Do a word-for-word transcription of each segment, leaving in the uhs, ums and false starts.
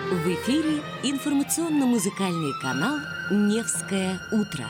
В эфире информационно-музыкальный канал «Невское утро».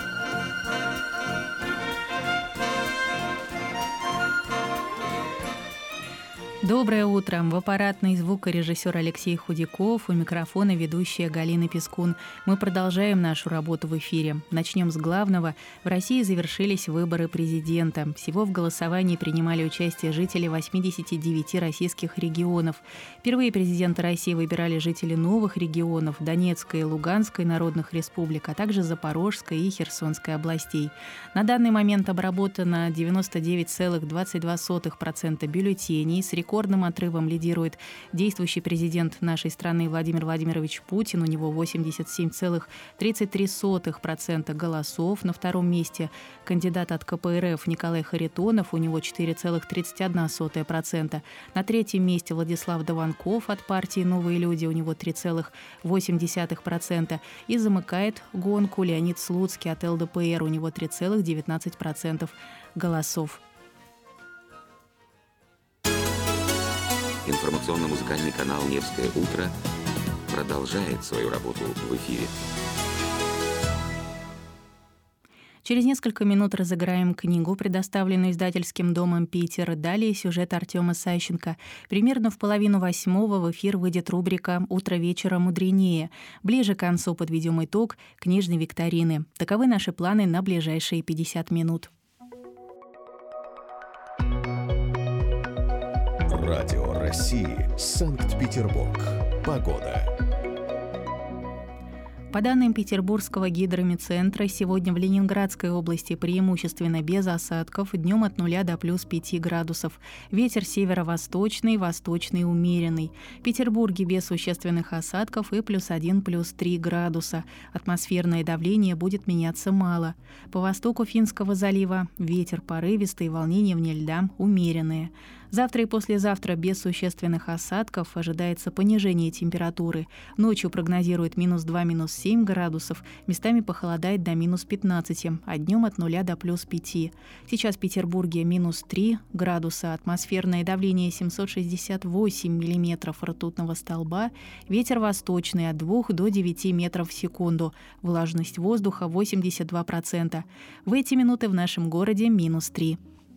Доброе утро! В аппаратной звукорежиссер Алексей Худяков, у микрофона ведущая Галина Пискун. Мы продолжаем нашу работу в эфире. Начнем с главного. В России завершились выборы президента. Всего в голосовании принимали участие жители восьмидесяти девяти российских регионов. Впервые президента России выбирали жители новых регионов – Донецкой и Луганской народных республик, а также Запорожской и Херсонской областей. На данный момент обработано девяносто девять целых двадцать две сотых процента бюллетеней. С рекордом Рекордным отрывом лидирует действующий президент нашей страны Владимир Владимирович Путин. У него восемьдесят семь целых тридцать три сотых процента голосов. На втором месте кандидат от ка пэ эр эф Николай Харитонов. У него четыре целых тридцать одна сотая процента. На третьем месте Владислав Дованков от партии «Новые люди». У него три целых восемь десятых процента. И замыкает гонку Леонид Слуцкий от эл дэ пэ эр. У него три целых девятнадцать сотых процента голосов. Информационно-музыкальный канал «Невское утро» продолжает свою работу в эфире. Через несколько минут разыграем книгу, предоставленную издательским домом «Питер». Далее сюжет Артема Сащенко. Примерно в половину восьмого в эфир выйдет рубрика «Утро вечера мудренее». Ближе к концу подведем итог книжной викторины. Таковы наши планы на ближайшие пятьдесят минут. Радио России. Санкт-Петербург. Погода. По данным Петербургского гидромедцентра, сегодня в Ленинградской области преимущественно без осадков, днем от нуля до плюс пяти градусов. Ветер северо-восточный, восточный умеренный. В Петербурге без существенных осадков и плюс один, плюс три градуса. Атмосферное давление будет меняться мало. По востоку Финского залива ветер порывистый, волнения вне льда умеренные. Завтра и послезавтра без существенных осадков ожидается понижение температуры. Ночью прогнозируют минус два, минус семь градусов, местами похолодает до минус пятнадцати, а днем от нуля до плюс пяти. Сейчас в Петербурге минус три градуса, атмосферное давление семьсот шестьдесят восемь миллиметров ртутного столба, ветер восточный от двух до девяти метров в секунду, влажность воздуха восемьдесят два процента. В эти минуты в нашем городе минус три.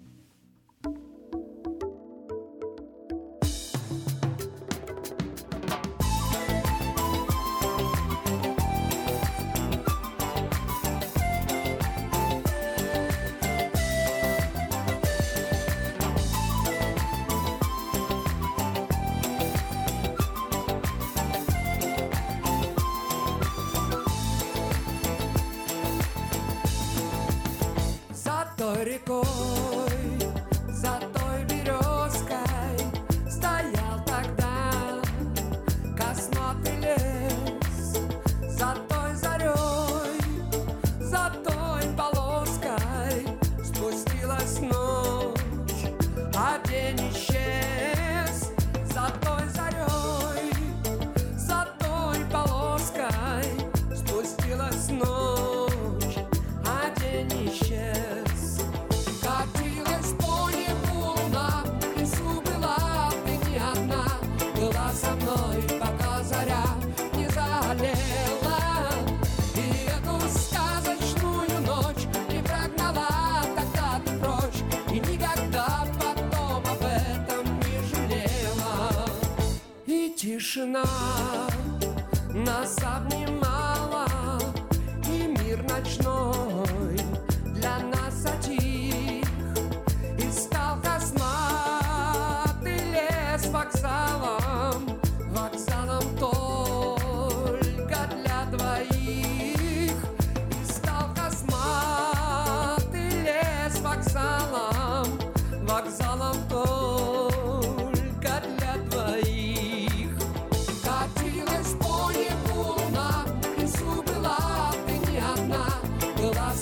Рекой, за той березкой стоял тогда косматый лес. За той зарей, за той полоской спустилась ночь, а день исчез. За той зарей, за той полоской спустилась ночь, а день исчез. Катилась по небу луна, в лесу была ты не одна. Была со мной, пока заря не залила, и эту сказочную ночь не прогнала тогда ты прочь, и никогда потом об этом не жалела. И тишина нас обнимала, и мир ночной для нас затих. Стал косматый лес вокзалом, вокзалом только для двоих. И стал косматый лес вокзалом, вокзалом только для двоих. Катилась по небу луна, в лесу была ты не одна. Была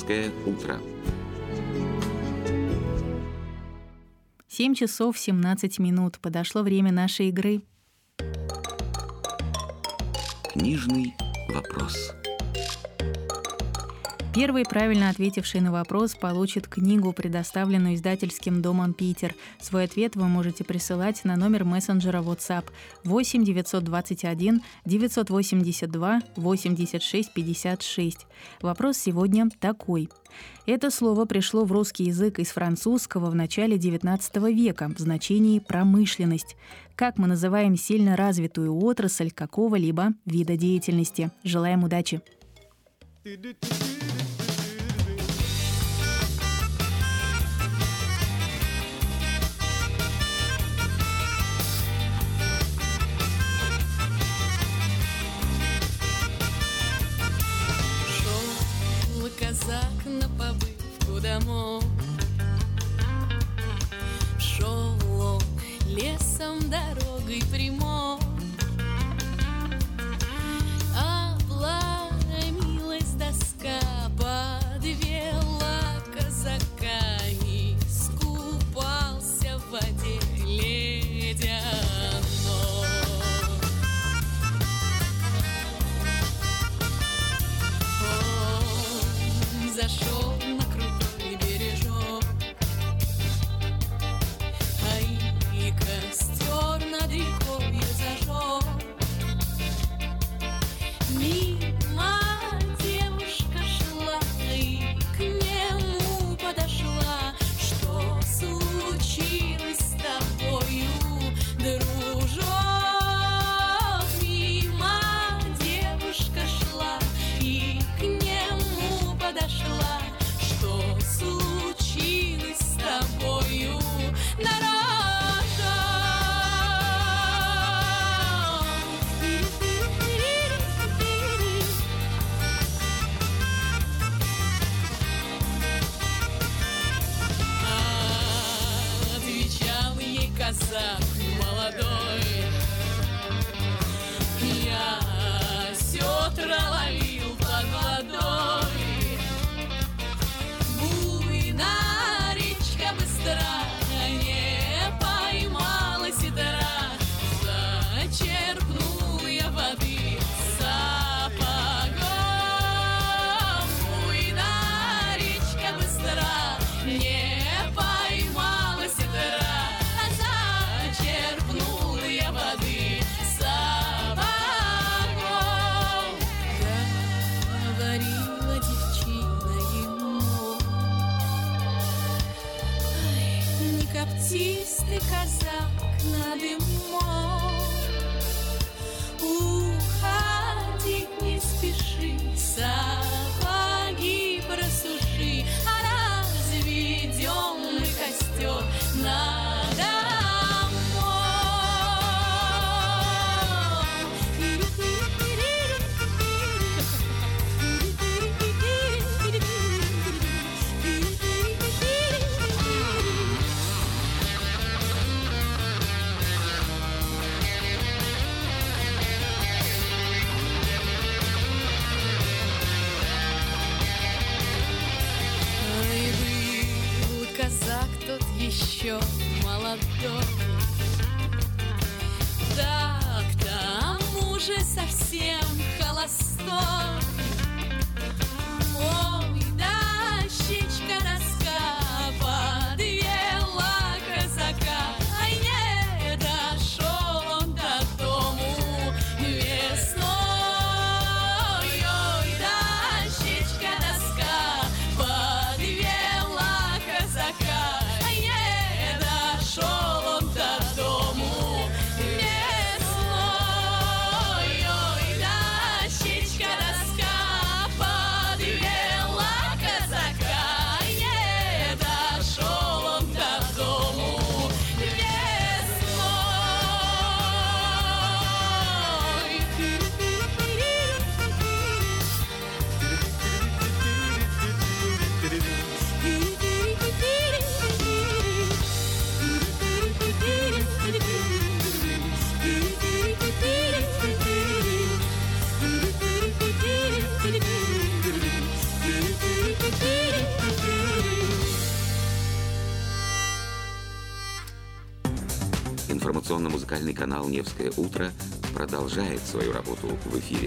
Невское утро. семь часов семнадцать минут. Подошло время нашей игры. Книжный вопрос. Первый, правильно ответивший на вопрос, получит книгу, предоставленную издательским домом «Питер». Свой ответ вы можете присылать на номер мессенджера WhatsApp восемь девятьсот двадцать один девятьсот восемьдесят два восемьдесят шесть пятьдесят шесть. Вопрос сегодня такой. Это слово пришло в русский язык из французского в начале девятнадцатого века в значении «промышленность». Как мы называем сильно развитую отрасль какого-либо вида деятельности? Желаем удачи! Казак на побывку домой. Шел он лесом дорогой прямой, обломилась доска, подвела казака, и искупался в воде ледяной. Зашел на крутой бережок, а и костер над рекой зажег. Мимо девушка шла и к нему подошла. Что случилось с тобою, дружок? Мимо девушка шла и к нему подошла. Что случилось с тобою, дорога? Отвечал ей казак молодой: я сетра ловил под водой. Буйна речка быстра, не поймала сидора. Зачерпнул я воды сапогом. Буйна речка быстра, не поймала сидора. Зачерпнул я воды сапогом. Говорила девчина ему: ай, не коптись ты, казак, над мной, уходить не спеши, сапоги просуши, а разведем мы костер над казак тот еще молодой, так к тому же совсем холостой. Ой, дощечка доска подвела казака, ай, не дошел он до дому весной. Ой, дощечка доска подвела казака, ай, не дошел он до дому весной. Ой, дощечка доска Информационно-музыкальный канал «Невское утро» продолжает свою работу в эфире.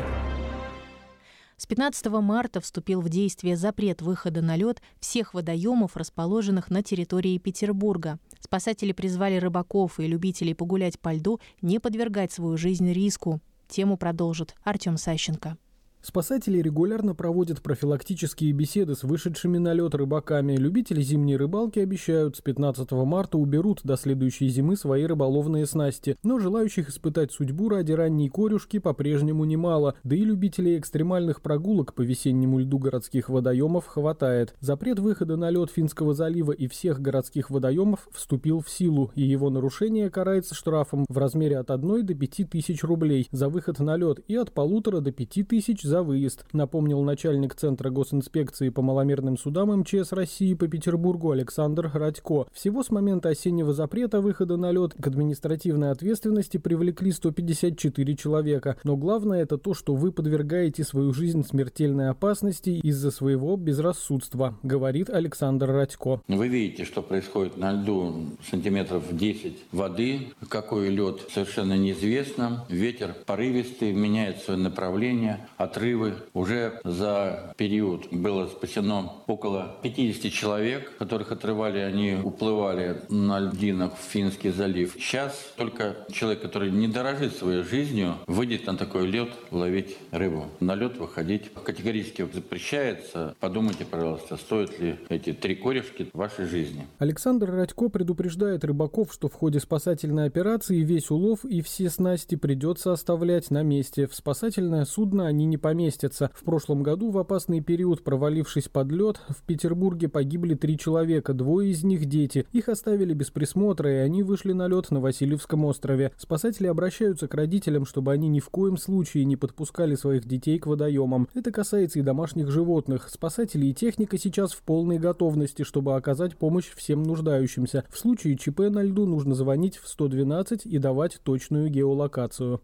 С пятнадцатого марта вступил в действие запрет выхода на лед всех водоемов, расположенных на территории Петербурга. Спасатели призвали рыбаков и любителей погулять по льду не подвергать свою жизнь риску. Тему продолжит Артем Сащенко. Спасатели регулярно проводят профилактические беседы с вышедшими на лед рыбаками. Любители зимней рыбалки обещают, с пятнадцатого марта уберут до следующей зимы свои рыболовные снасти. Но желающих испытать судьбу ради ранней корюшки по-прежнему немало. Да и любителей экстремальных прогулок по весеннему льду городских водоемов хватает. Запрет выхода на лед Финского залива и всех городских водоемов вступил в силу, и его нарушение карается штрафом в размере от одной до пяти тысяч рублей за выход на лед и от полутора до пяти тысяч за выезд, напомнил начальник Центра госинспекции по маломерным судам эм че эс России по Петербургу Александр Радько. Всего с момента осеннего запрета выхода на лед к административной ответственности привлекли сто пятьдесят четыре человека. Но главное это то, что вы подвергаете свою жизнь смертельной опасности из-за своего безрассудства, говорит Александр Радько. Вы видите, что происходит на льду, сантиметров десять воды. Какой лед, совершенно неизвестно. Ветер порывистый, меняет свое направление. Отрывы. Уже за период было спасено около пятидесяти человек, которых отрывали, они уплывали на льдинах в Финский залив. Сейчас только человек, который не дорожит своей жизнью, выйдет на такой лед ловить рыбу. На лед выходить категорически запрещается. Подумайте, пожалуйста, стоят ли эти три корешки в вашей жизни. Александр Радько предупреждает рыбаков, что в ходе спасательной операции весь улов и все снасти придется оставлять на месте. В спасательное судно они не поместятся. В прошлом году в опасный период, провалившись под лед, в Петербурге погибли три человека, двое из них дети. Их оставили без присмотра, и они вышли на лед на Васильевском острове. Спасатели обращаются к родителям, чтобы они ни в коем случае не подпускали своих детей к водоемам. Это касается и домашних животных. Спасатели и техника сейчас в полной готовности, чтобы оказать помощь всем нуждающимся. В случае ЧП на льду нужно звонить в сто двенадцать и давать точную геолокацию.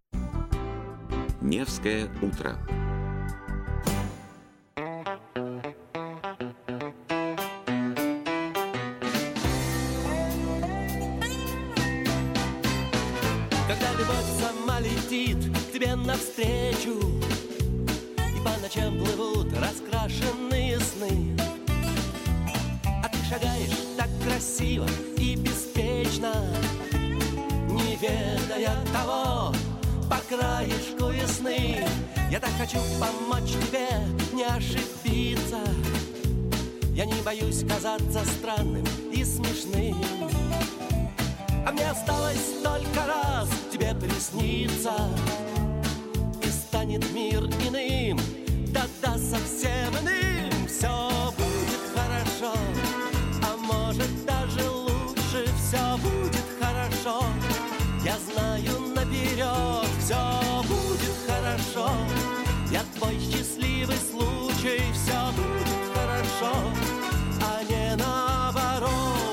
Невское утро. Когда любовь сама летит к тебе навстречу, и по ночам плывут раскрашенные сны, а ты шагаешь так красиво и беспечно, не ведая того, по краешку весны. Я так хочу помочь тебе не ошибиться. Я не боюсь казаться странным и смешным. А мне осталось только раз тебе присниться, и станет мир иным, да-да, совсем иным. Все будет хорошо, а может даже лучше. Все будет хорошо, я знаю наперед. Все будет хорошо, я твой счастливый случай. Все будет хорошо, а не наоборот.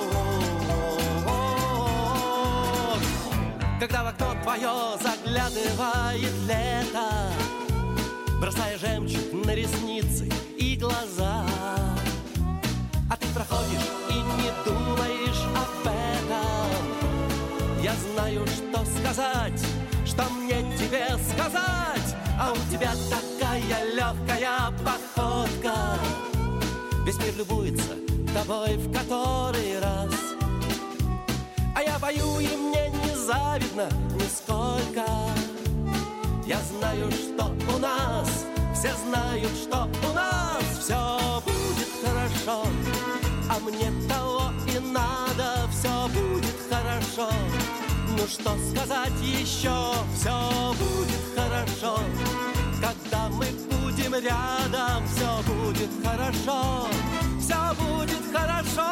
Когда в окно твое заглядывает лето, бросая жемчуг на ресницы и глаза, а ты проходишь и не думаешь об этом. Я знаю, что сказать, что мне тебе сказать, а у тебя такая легкая походка. Весь мир любуется тобой в который раз, а я пою, и мне не завидно нисколько. Я знаю, что у нас, все знают, что у нас все будет хорошо, а мне того и надо. Все будет хорошо, ну что сказать еще? Все будет хорошо, когда мы будем рядом. Все будет хорошо, все будет хорошо.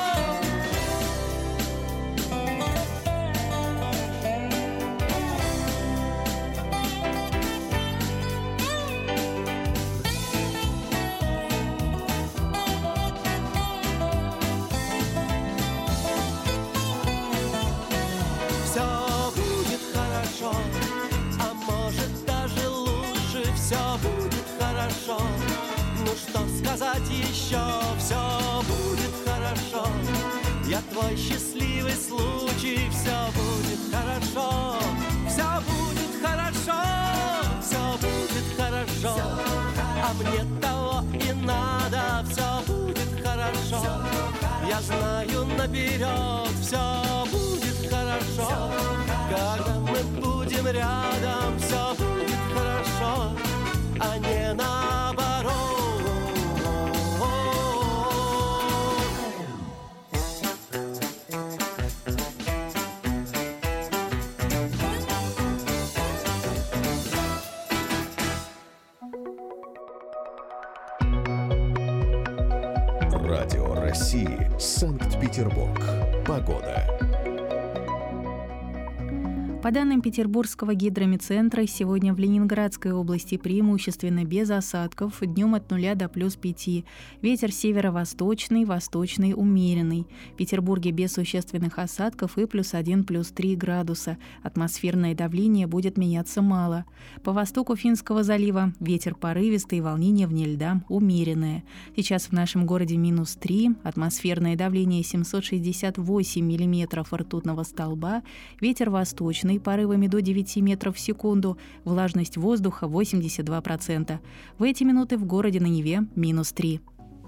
А может даже лучше. Все будет хорошо, ну что сказать еще? Все будет хорошо, я я твой счастливый случай. Все будет хорошо, все будет хорошо, все будет хорошо. А мне того и надо, все будет хорошо. Я знаю наперед, все будет хорошо. Когда мы будем рядом, все будет хорошо, а не наоборот. Радио России, Санкт-Петербург. Погода. По данным Петербургского гидромедцентра, сегодня в Ленинградской области преимущественно без осадков, днем от нуля до плюс пяти. Ветер северо-восточный, восточный умеренный. В Петербурге без существенных осадков и плюс один, плюс три градуса. Атмосферное давление будет меняться мало. По востоку Финского залива ветер порывистый, волнение вне льда умеренное. Сейчас в нашем городе минус три, атмосферное давление семьсот шестьдесят восемь миллиметров ртутного столба, ветер восточный, порывами до девяти метров в секунду, влажность воздуха восемьдесят два процента. В эти минуты в городе на Неве минус три.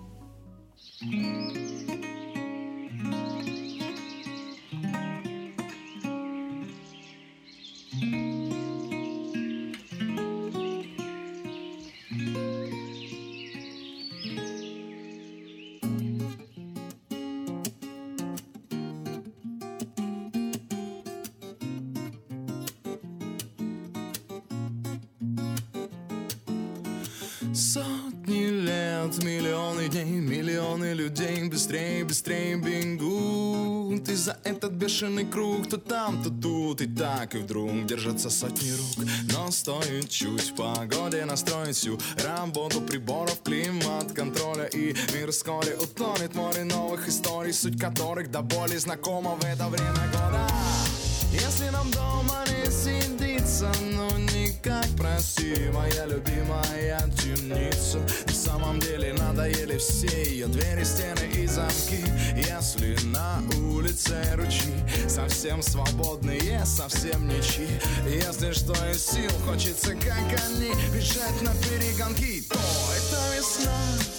Сотни лет, миллионы дней, миллионы людей быстрее, быстрее бегут. И за этот бешеный круг то там, то тут, и так, и вдруг держатся сотни рук. Но стоит чуть погоде настроить всю работу приборов, климат, контроля, и мир вскоре утонет в море новых историй, суть которых до боли знакома в это время года. Если нам дома не сидится, ну никак, прости, моя любимая темница. На самом деле надоели все ее двери, стены и замки. Если на улице ручьи совсем свободные, совсем ничьи. Если что из сил хочется, как они, бежать на перегонки, то это весна,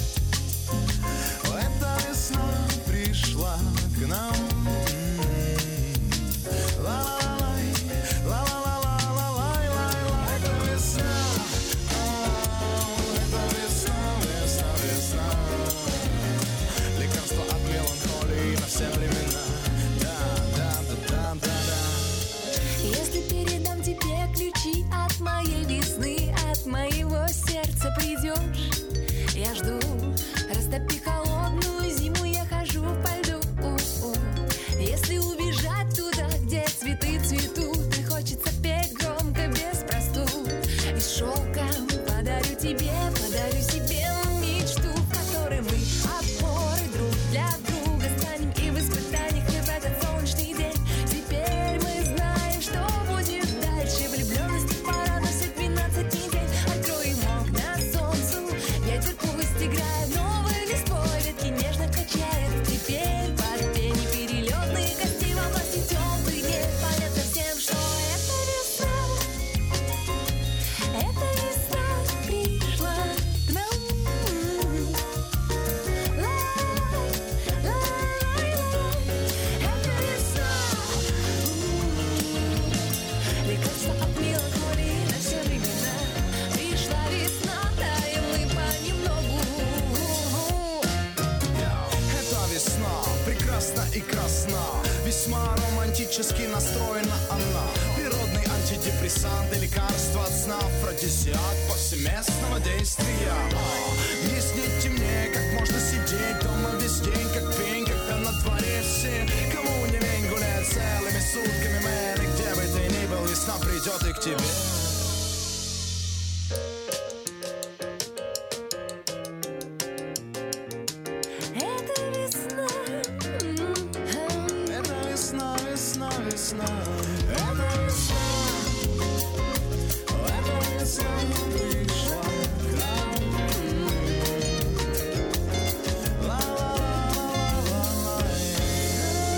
эта весна пришла к нам. Все времена, да, да, да, да, да, да. Если передам тебе ключи от моей весны, от моего сердца придешь, я жду. Растопи холодную зиму, я хожу по льду. Если убежать туда, где цветы цветут, и хочется петь громко, без простуд, и с шелком подарю тебе, подарю себе мечту, в которой мы опоры друг для друга станем. И в испытаниях не в этот солнечный день теперь мы знаем, что будет дальше. Влюбленности пора носить двенадцать недель. Откроем окна солнцу, ветер пусть играет новой листвой, ветки нежно качает. Теперь под пение перелетные гости во власти теплых дней. Понятно всем, что это весна, это весна пришла к нам. Лекарство от меланхолии на все времена. Пришла весна, да и мы понемногу. Это весна, прекрасна и красна, весьма романтически настроена она. Природный антидепрессант и лекарство от сна, афродизиак повсеместного действия. А, здесь не темнее, как можно сидеть дома весь день, как пень, когда на дворе все. Кому не лень гулять целыми сутками, мэн, и где бы ты ни был, весна придет и к тебе. Это весна, Это весна, весна, весна. Это весна, это весна пришла к нам. Ла-ла-ла-ла-ла-ла.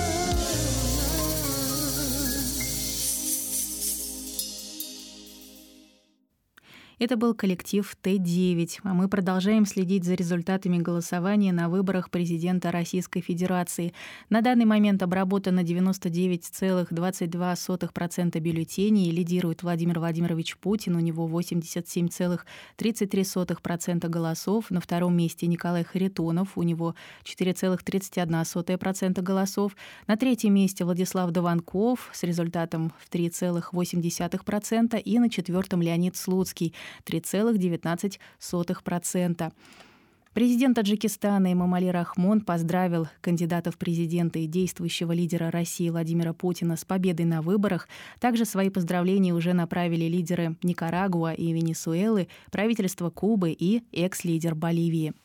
Это был коллектив Т девять, а мы продолжаем следить за результатами голосования на выборах президента Российской Федерации. На данный момент обработано девяносто девять целых двадцать два сотых процента бюллетеней, лидирует Владимир Владимирович Путин, у него восемьдесят семь целых тридцать три сотых процента голосов. На втором месте Николай Харитонов, у него четыре целых тридцать одна сотая процента голосов. На третьем месте Владислав Дованков с результатом в три целых восемь десятых процента и на четвертом Леонид Слуцкий три целых девятнадцать сотых процента. Президент Таджикистана Эмомали Рахмон поздравил кандидатов в президенты и действующего лидера России Владимира Путина с победой на выборах. Также свои поздравления уже направили лидеры Никарагуа и Венесуэлы, правительство Кубы и экс-лидер Боливии.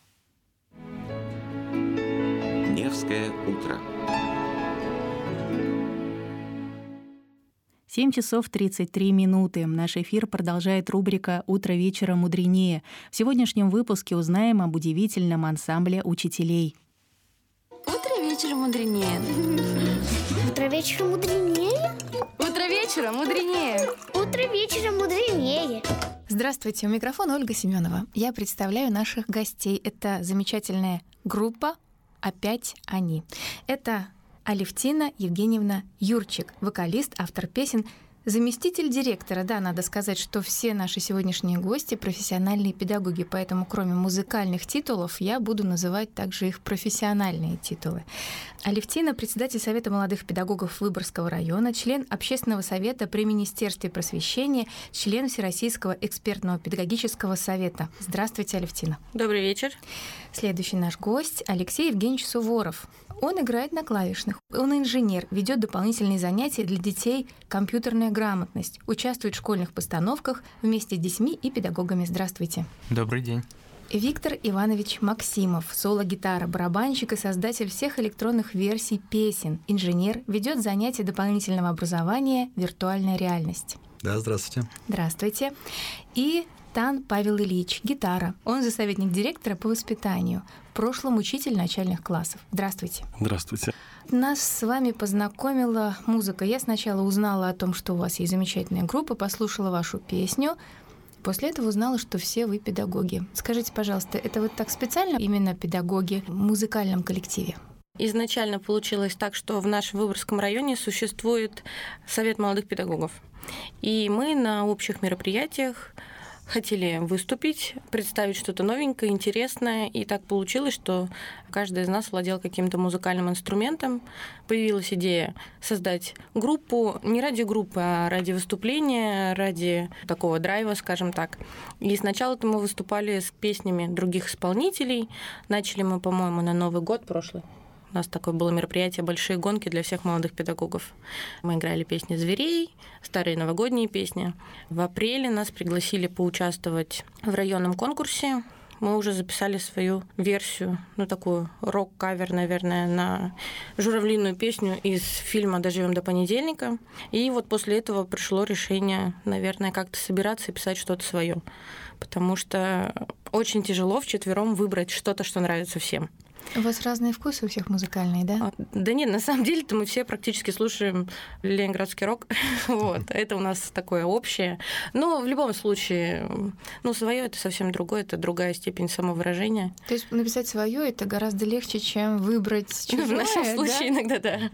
Невское утро. семь часов тридцать три минуты. Наш эфир продолжает рубрика «Утро вечера мудренее». В сегодняшнем выпуске узнаем об удивительном ансамбле учителей. Утро вечера мудренее. Утро вечера мудренее. Утро вечера мудренее. Утро вечера мудренее. Здравствуйте, у микрофона Ольга Семенова. Я представляю наших гостей. Это замечательная группа «Опять они». Это Алевтина Евгеньевна Юрчик, вокалист, автор песен, заместитель директора. Да, надо сказать, что все наши сегодняшние гости — профессиональные педагоги, поэтому кроме музыкальных титулов я буду называть также их профессиональные титулы. Алевтина — председатель Совета молодых педагогов Выборгского района, член Общественного совета при Министерстве просвещения, член Всероссийского экспертного педагогического совета. Здравствуйте, Алевтина. Добрый вечер. Следующий наш гость — Алексей Евгеньевич Суворов. Он играет на клавишных. Он инженер, ведет дополнительные занятия для детей «Компьютерная грамотность», участвует в школьных постановках вместе с детьми и педагогами. Здравствуйте. Добрый день. Виктор Иванович Максимов, соло-гитара, барабанщик и создатель всех электронных версий песен, инженер, ведет занятия дополнительного образования «Виртуальная реальность». Да, здравствуйте. Здравствуйте. И Тан Павел Ильич, гитара. Он же советник директора по воспитанию, в прошлом учитель начальных классов. Здравствуйте. Здравствуйте. Нас с вами познакомила музыка. Я сначала узнала о том, что у вас есть замечательная группа, послушала вашу песню. После этого узнала, что все вы педагоги. Скажите, пожалуйста, это вот так специально именно педагоги в музыкальном коллективе? Изначально получилось так, что в нашем Выборгском районе существует Совет молодых педагогов. И мы на общих мероприятиях хотели выступить, представить что-то новенькое, интересное. И так получилось, что каждый из нас владел каким-то музыкальным инструментом. Появилась идея создать группу не ради группы, а ради выступления, ради такого драйва, скажем так. И сначала-то мы выступали с песнями других исполнителей. Начали мы, по-моему, на Новый год прошлый. У нас такое было мероприятие «Большие гонки» для всех молодых педагогов. Мы играли песни зверей, старые новогодние песни. В апреле нас пригласили поучаствовать в районном конкурсе. Мы уже записали свою версию, ну такую рок-кавер, наверное, на журавлиную песню из фильма «Доживем до понедельника». И вот после этого пришло решение, наверное, как-то собираться и писать что-то свое, потому что очень тяжело вчетвером выбрать что-то, что нравится всем. У вас разные вкусы у всех музыкальные, да? Да нет, на самом деле-то мы все практически слушаем ленинградский рок. Вот. Это у нас такое общее. Но в любом случае, ну, свое это совсем другое, это другая степень самовыражения. То есть написать свое это гораздо легче, чем выбрать чужое, в нашем случае, да? Иногда да.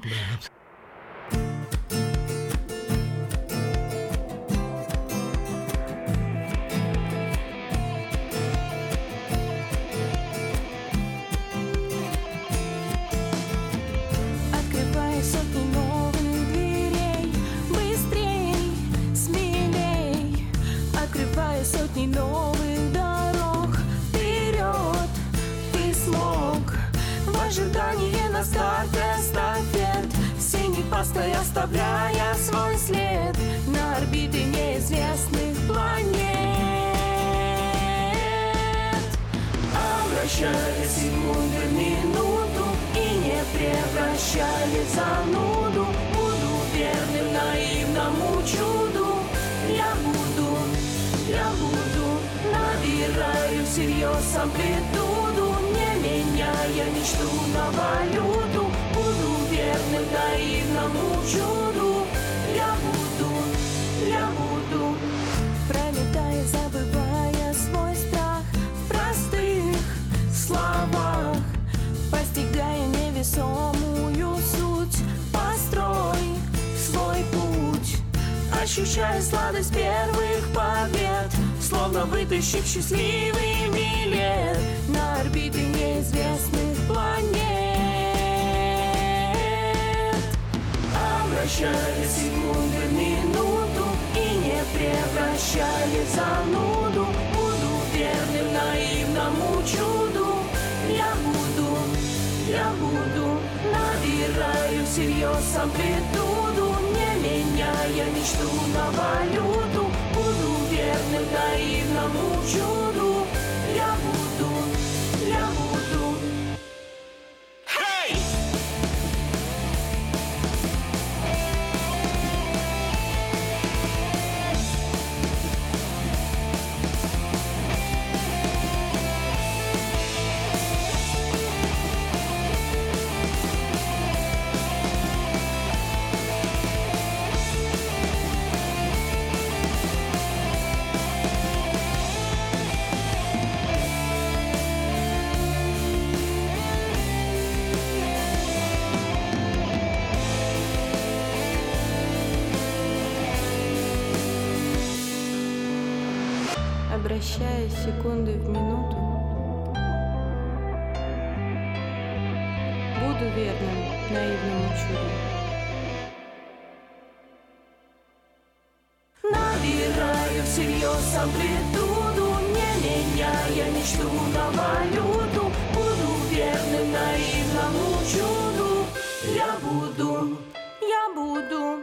Сотни новых дорог вперед ты смог. В ожидании на старте эстафет синий постой, оставляя свой след на орбите неизвестных планет. Обращали секунды в минуту и не превращали в зануду. Буду верным наивному чуду. Я буду Я буду, набираю всерьез амплитуду, не меняя мечту на валюту. Буду верным наивному чуду. Я буду, я буду, пролетая, забывая ощущая сладость первых побед, словно вытащив счастливый билет на орбиты неизвестных планет. Обращали секунды в минуту и не превращали в зануду. Буду верным наивному чуду. Я буду, я буду, набираю всерьез амплитуду, не меняя мечту на валюту. Буду верным наивному чуду. Я буду, я буду. Hey! Обращая секунды в минуту, буду верным наивному чуду. Набираю всерьез амплитуду, не меняя мечту на валюту. Буду верным наивному чуду. Я буду, я буду.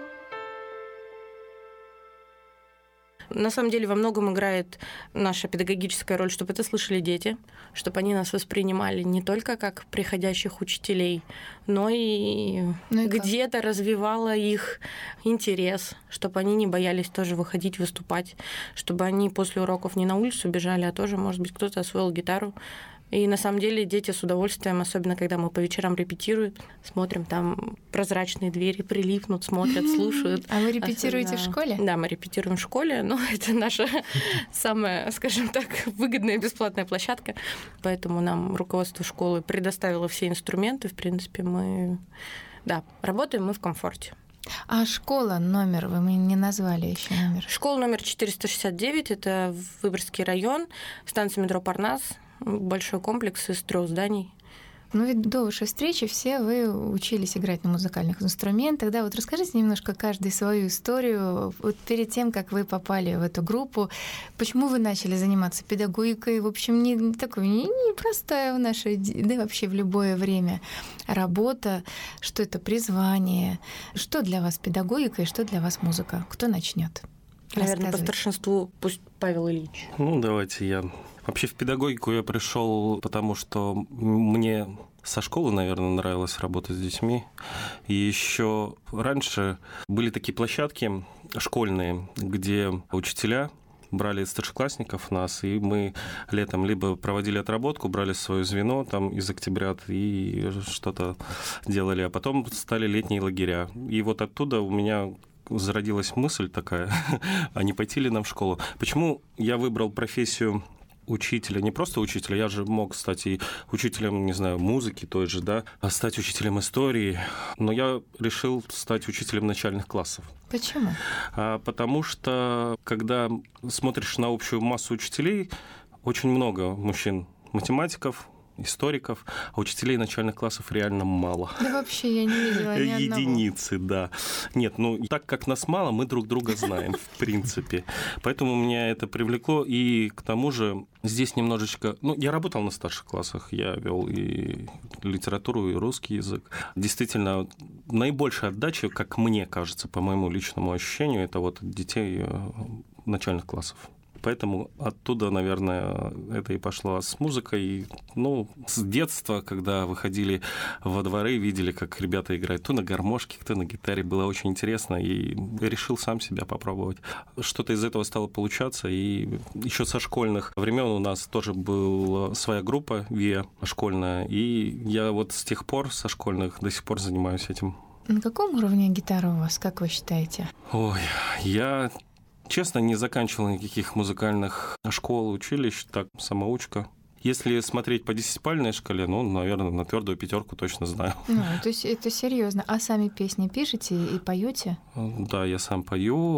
На самом деле во многом играет наша педагогическая роль, чтобы это слышали дети, чтобы они нас воспринимали не только как приходящих учителей, но и, ну и где-то как? развивала их интерес, чтобы они не боялись тоже выходить, выступать, чтобы они после уроков не на улицу бежали, а тоже, может быть, кто-то освоил гитару. И на самом деле дети с удовольствием, особенно когда мы по вечерам репетируем, смотрим, там прозрачные двери прилипнут, смотрят, слушают. А вы репетируете особенно... в школе? Да, мы репетируем в школе, но это наша самая, скажем так, выгодная бесплатная площадка, поэтому нам руководство школы предоставило все инструменты, в принципе, мы, да, работаем мы в комфорте. А школа номер, вы мне не назвали еще номер? Школа номер четыреста шестьдесят девять, это Выборгский район, станция метро Парнас, большой комплекс из трех зданий. Ну ведь до вашей встречи все вы учились играть на музыкальных инструментах. Да, вот расскажите немножко каждый свою историю. Вот перед тем, как вы попали в эту группу, почему вы начали заниматься педагогикой? В общем, не такой непростая в нашей, да и вообще в любое время работа. Что это призвание? Что для вас педагогика и что для вас музыка? Кто начнет? Наверное, по старшинству пусть Павел Ильич. Ну, давайте я. Вообще в педагогику я пришел, потому что мне со школы, наверное, нравилось работать с детьми. И еще раньше были такие площадки школьные, где учителя брали старшеклассников нас, и мы летом либо проводили отработку, брали свое звено там из октябрят и что-то делали, а потом стали летние лагеря. И вот оттуда у меня зародилась мысль такая, а не пойти ли нам в школу? Почему я выбрал профессию учителя, не просто учителя, я же мог стать и учителем, не знаю, музыки той же, да, а стать учителем истории, но я решил стать учителем начальных классов. Почему? А, потому что, когда смотришь на общую массу учителей, очень много мужчин-математиков, историков, а учителей начальных классов реально мало. Да вообще я не видела ни одного. Единицы, да. Нет, ну так как нас мало, мы друг друга знаем, в принципе. Поэтому меня это привлекло. И к тому же здесь немножечко... Ну, я работал на старших классах, я вел и литературу, и русский язык. Действительно, наибольшая отдача, как мне кажется, по моему личному ощущению, это вот детей начальных классов. Поэтому оттуда, наверное, это и пошло. А с музыкой, ну, с детства, когда выходили во дворы, видели, как ребята играют то на гармошке, то на гитаре. Было очень интересно, и решил сам себя попробовать. Что-то из этого стало получаться, и еще со школьных времен у нас тоже была своя группа ВИА школьная, и я вот с тех пор, со школьных, до сих пор занимаюсь этим. На каком уровне гитара у вас, как вы считаете? Ой, я... Честно, не заканчивал никаких музыкальных школ, училищ, так, самоучка. Если смотреть по десятибалльной шкале, ну, наверное, на твердую пятерку точно знаю. Ну, то есть это серьезно. А сами песни пишете и поете? Да, я сам пою.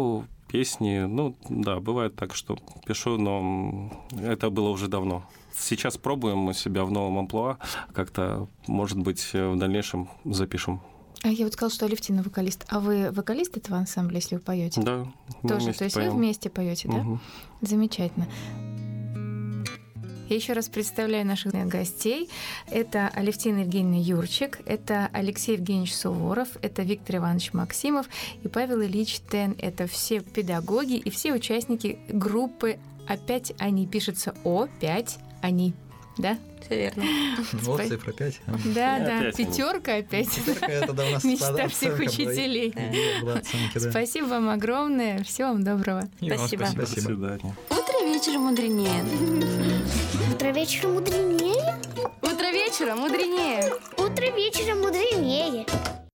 песни. Ну, да, бывает так, что пишу, но это было уже давно. Сейчас пробуем себя в новом амплуа. Как-то, может быть, в дальнейшем запишем. А я вот сказала, что Алевтина вокалист. А вы вокалист этого ансамбля, если вы поете? Да. Тоже, то есть поем. Вы вместе поете, да? Угу. Замечательно. Я еще раз представляю наших гостей. Это Алевтина Евгеньевна Юрчик, это Алексей Евгеньевич Суворов, это Виктор Иванович Максимов и Павел Ильич Тен. Это все педагоги и все участники группы «Опять они». Пишется О, пять они. Да? Все верно. Вот цифра пять. Да, да. Пятерка опять. Пятерка, это да, у нас мечта всех учителей. Спасибо вам огромное. Всего вам доброго. Спасибо. До свидания. Утро вечером мудренее. Утро вечером мудренее. Утро вечером мудренее. Утро вечером мудренее.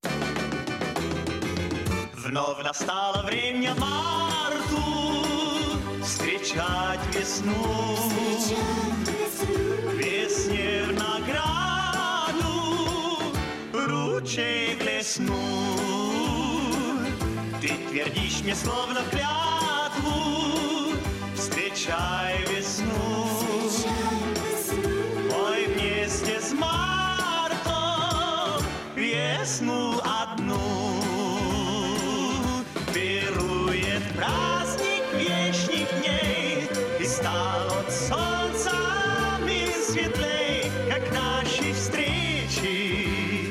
Вновь настало время марту встречать весну. Весне в награду ручей блесну. Ты твердишь мне словно клятву, встречай весну. Ой, вместе с мартом весну одну пирует праздник вечных дней, и стал от солнца мир светлей, как наши встречи.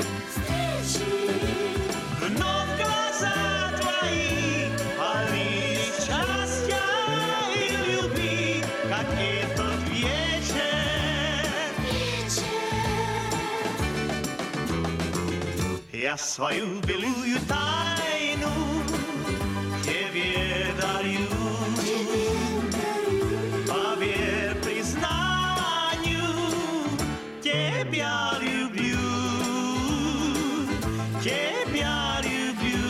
Вновь глаза твои полны счастья и любви, как этот вечер. Я свою белую тайну тебе дарю. Поверь признанию, тебя люблю, тебя люблю.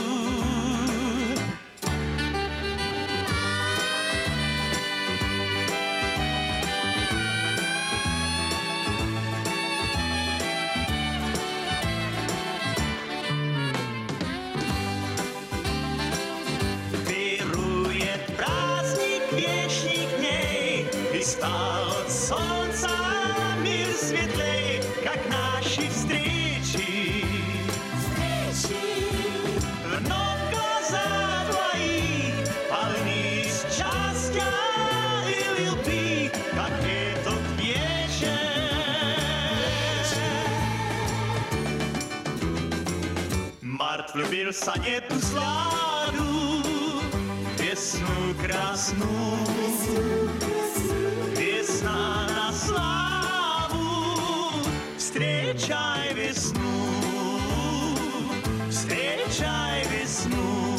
Пирует праздник вечных дней, и стал от солнца мир светлей, как наши встречи. Вновь глаза твои полны счастья и любви, как этот вечер. Март влюбился не ту сладу, весну красну. Весна на славу, встречай весну, встречай весну,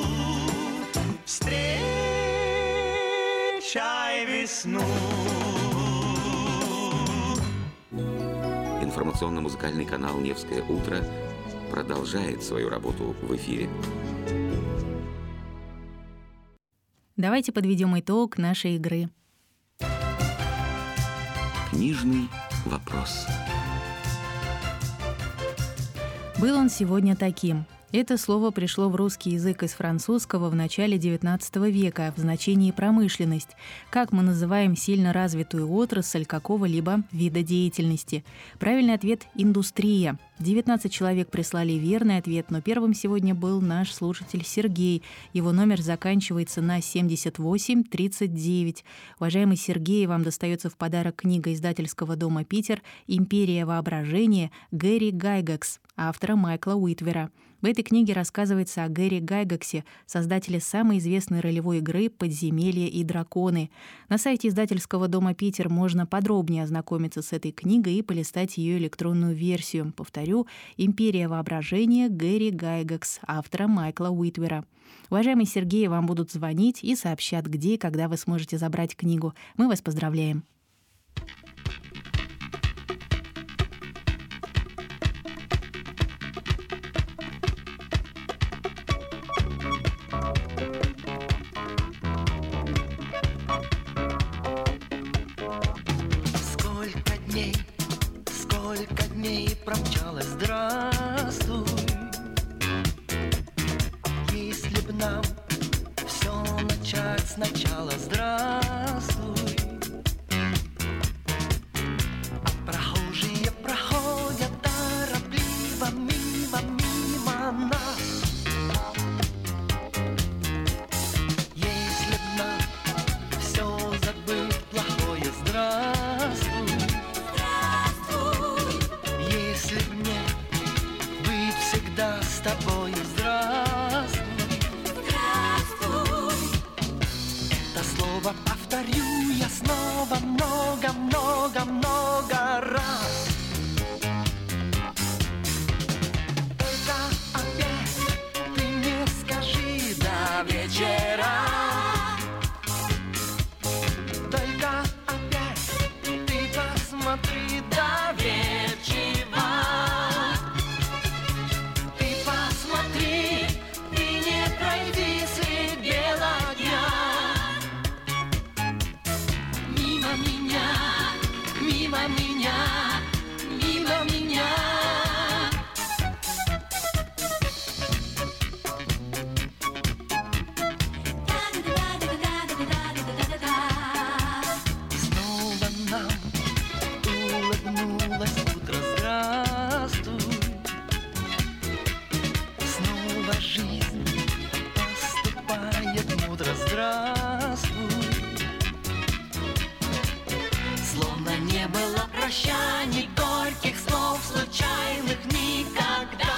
встречай весну. Информационно-музыкальный канал «Невское утро» продолжает свою работу в эфире. Давайте подведем итог нашей игры. Книжный вопрос. Был он сегодня таким. Это слово пришло в русский язык из французского в начале девятнадцатого века в значении «промышленность». Как мы называем сильно развитую отрасль какого-либо вида деятельности? Правильный ответ – индустрия. девятнадцать человек прислали верный ответ, но первым сегодня был наш слушатель Сергей. Его номер заканчивается на семьдесят восемь тридцать девять. Уважаемый Сергей, вам достается в подарок книга издательского дома «Питер» «Империя воображения» Гэри Гайгакс, автора Майкла Уитвера. В этой книге рассказывается о Гэри Гайгаксе, создателе самой известной ролевой игры «Подземелья и драконы». На сайте издательского дома «Питер» можно подробнее ознакомиться с этой книгой и полистать ее электронную версию. Повторю, «Империя воображения» Гэри Гайгакс, автора Майкла Уитвера. Уважаемый Сергей, вам будут звонить и сообщат, где и когда вы сможете забрать книгу. Мы вас поздравляем. Промчалась, здравствуй. Если б нам все сначала здравствуй. А прохожие проходят торопливо мимо, мимо нас. Если б нам все забыть плохое, здравствуй. Здравствуй. Если б мне быть всегда с тобой, здравствуй. Здравствуй. Это слово повторю я снова много-много-много раз. Только опять ты мне скажи до вечера. Только опять ты посмотри доверчиво. Ты посмотри и не пройди средь бела дня. Мимо меня, мимо меня, мимо меня. Снова нам улыбнулось утро, здравствуй. Снова жизнь поступает мудро, здравствуй. Словно не было прощаний, горьких слов, случайных никогда.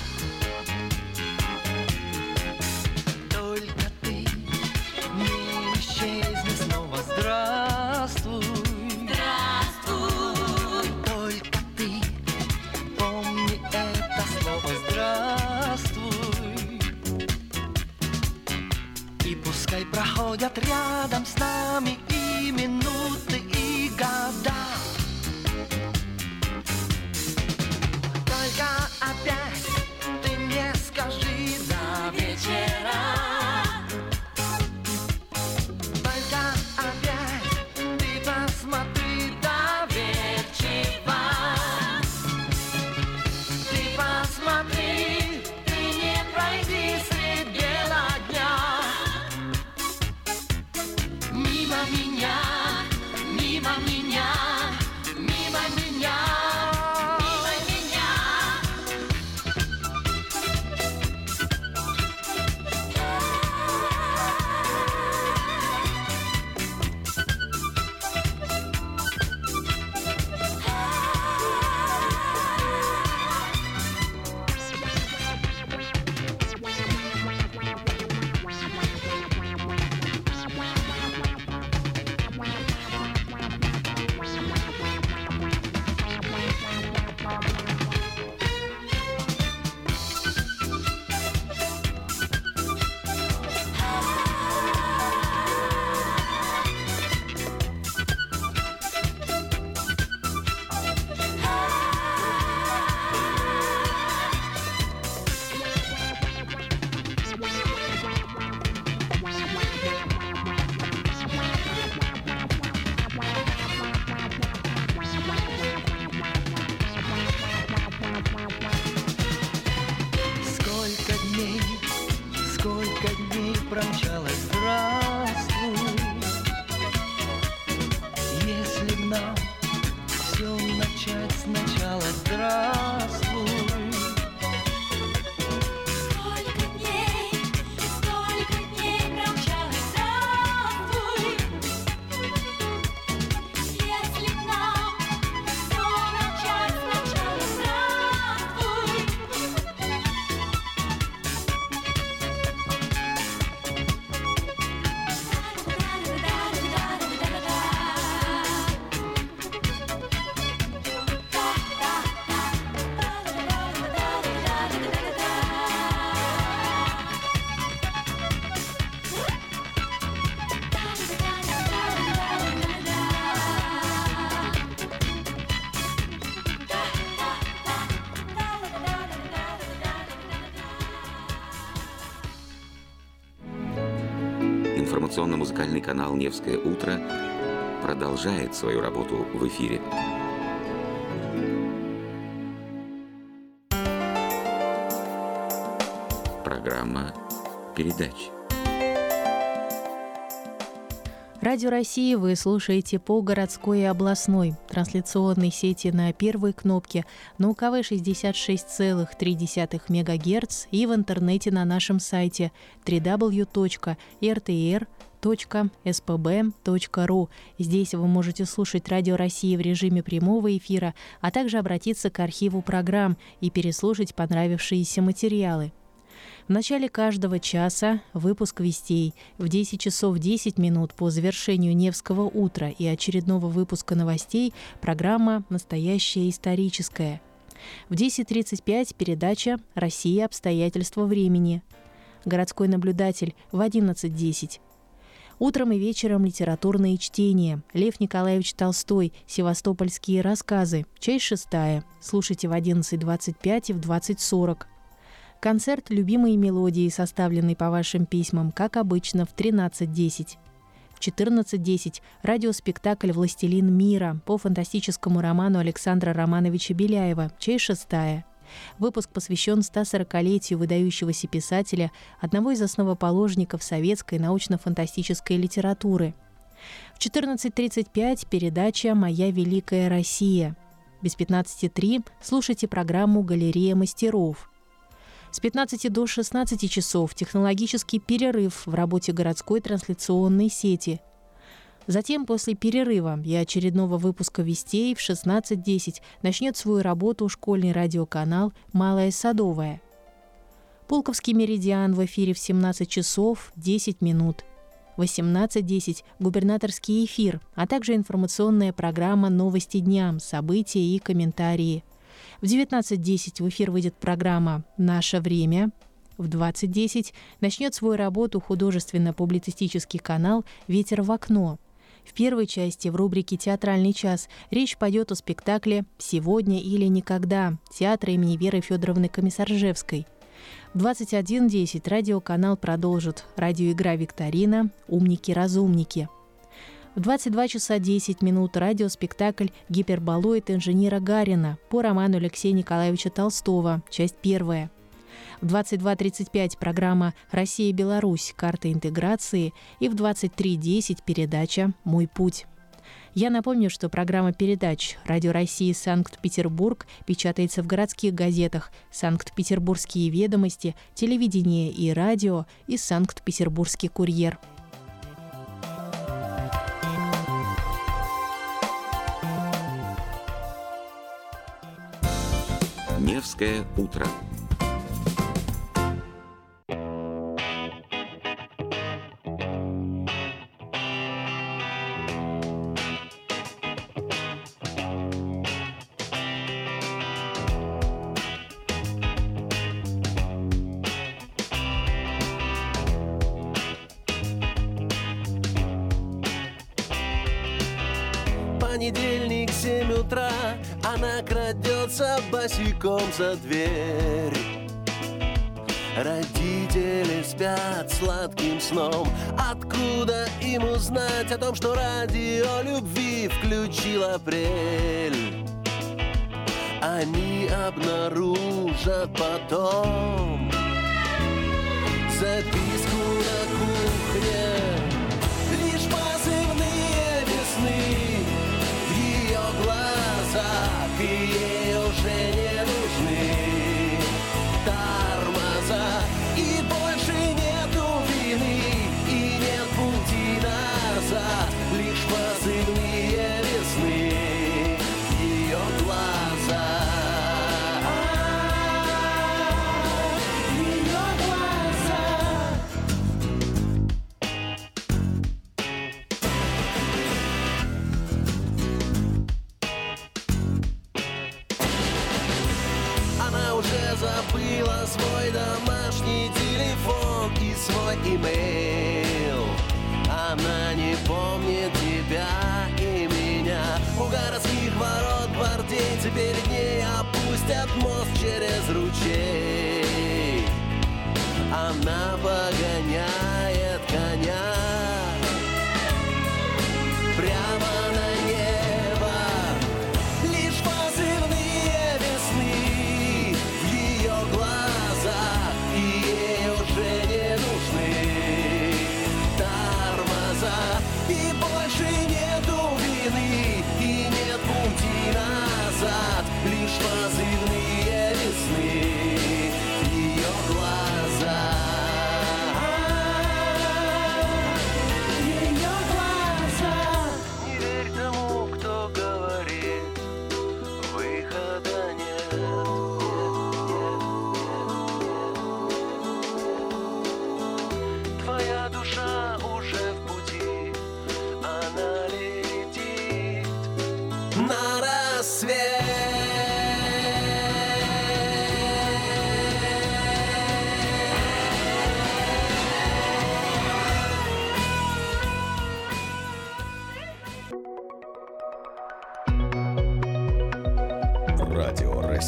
Только ты не исчезни снова, здравствуй. Здравствуй. Только ты помни это слово, здравствуй. И пускай проходят рядом с нами и минуты, и года. Только опять ты мне скажи до вечера. Только опять ты посмотри доверчиво. Ты посмотри и не пройди средь бела дня. Мимо меня, мимо меня, мимо меня, мимо меня. Сколько дней, сколько дней промчалось, здравствуй. Если б нам все начать сначала, здравствуй. Сколько дней, сколько дней промчалось, здравствуй. Если б нам все начать сначала, здравствуй. Информационно-музыкальный канал «Невское утро» продолжает свою работу в эфире. Программа передач. Радио России вы слушаете по городской и областной трансляционной сети на первой кнопке на У К В шестьдесят шесть целых три десятых мегагерц и в интернете на нашем сайте дабл ю дабл ю дабл ю точка эр тэ эр точка эс пэ бэ точка ру. Здесь вы можете слушать Радио России в режиме прямого эфира, а также обратиться к архиву программ и переслушать понравившиеся материалы. В начале каждого часа выпуск вестей. В десять часов десять минут по завершению Невского утра и очередного выпуска новостей программа «Настоящее историческое». В десять тридцать пять передача «Россия. Обстоятельства времени». Городской наблюдатель в одиннадцать десять. Утром и вечером литературные чтения. Лев Николаевич Толстой. Севастопольские рассказы. Часть шестая. Слушайте в одиннадцать двадцать пять и в двадцать сорок. Концерт «Любимые мелодии», составленный по вашим письмам, как обычно, в тринадцать десять. В четырнадцать десять радиоспектакль «Властелин мира» по фантастическому роману Александра Романовича Беляева, часть шестая. Выпуск посвящен стосорокалетию выдающегося писателя, одного из основоположников советской научно-фантастической литературы. В четырнадцать тридцать пять передача «Моя великая Россия». Без пятнадцати три слушайте программу «Галерея мастеров». С пятнадцати до шестнадцати часов технологический перерыв в работе городской трансляционной сети. Затем, после перерыва и очередного выпуска вестей, в шестнадцать десять начнет свою работу школьный радиоканал «Малая Садовая». Пулковский меридиан в эфире в семнадцать часов десять минут. В восемнадцать десять губернаторский эфир, а также информационная программа «Новости дня», события и комментарии. В девятнадцать десять в эфир выйдет программа «Наше время». В двадцать десять начнет свою работу художественно-публицистический канал «Ветер в окно». В первой части, в рубрике «Театральный час», речь пойдет о спектакле «Сегодня или никогда» театра имени Веры Федоровны Комиссаржевской. В двадцать один десять радиоканал продолжит радиоигра «Викторина. Умники-разумники». В двадцать два часа десять минут радиоспектакль «Гиперболоид инженера Гарина» по роману Алексея Николаевича Толстого, часть первая. В двадцать два тридцать пять программа «Россия-Беларусь. Карта интеграции» и в двадцать три десять передача «Мой путь». Я напомню, что программа передач «Радио России. Санкт-Петербург» печатается в городских газетах «Санкт-Петербургские ведомости», «Телевидение и радио» и «Санкт-Петербургский курьер». Невское утро. Понедельник, семь утра, она крадется босиком за дверь. Родители спят сладким сном. Откуда им узнать о том, что радио любви включил апрель? Они обнаружат потом записку на кухне. Лишь позывные весны в ее глазах, и ей уже не нужны тормоза. И больше нету вины, и нет пути назад. Лишь позывные весны в ее глазах. Забыла свой домашний телефон и свой имейл. Она не помнит тебя и меня. У городских ворот гвардейцы перед ней опустят мост через ручей. Она погоняет коня прямо на небо. Лишь позывные весны в ее глазах, и ей уже не нужны тормоза. И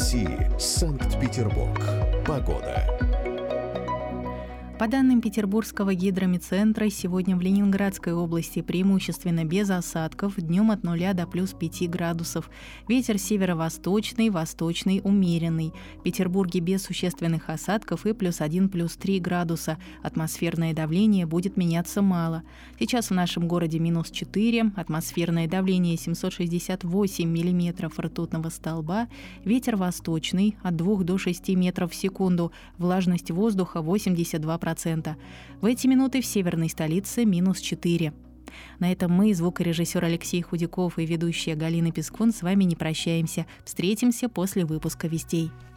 России. Санкт-Петербург. Погода. По данным Петербургского гидромедцентра, сегодня в Ленинградской области преимущественно без осадков, днем от нуля до плюс пяти градусов. Ветер северо-восточный, восточный, умеренный. В Петербурге без существенных осадков и плюс один, плюс три градуса. Атмосферное давление будет меняться мало. Сейчас в нашем городе минус четыре, атмосферное давление семьсот шестьдесят восемь миллиметров ртутного столба, ветер восточный от двух до шести метров в секунду, влажность воздуха восемьдесят два процента. В эти минуты в северной столице минус четыре. На этом мы, звукорежиссер Алексей Худяков и ведущая Галина Пискун, с вами не прощаемся. Встретимся после выпуска вестей.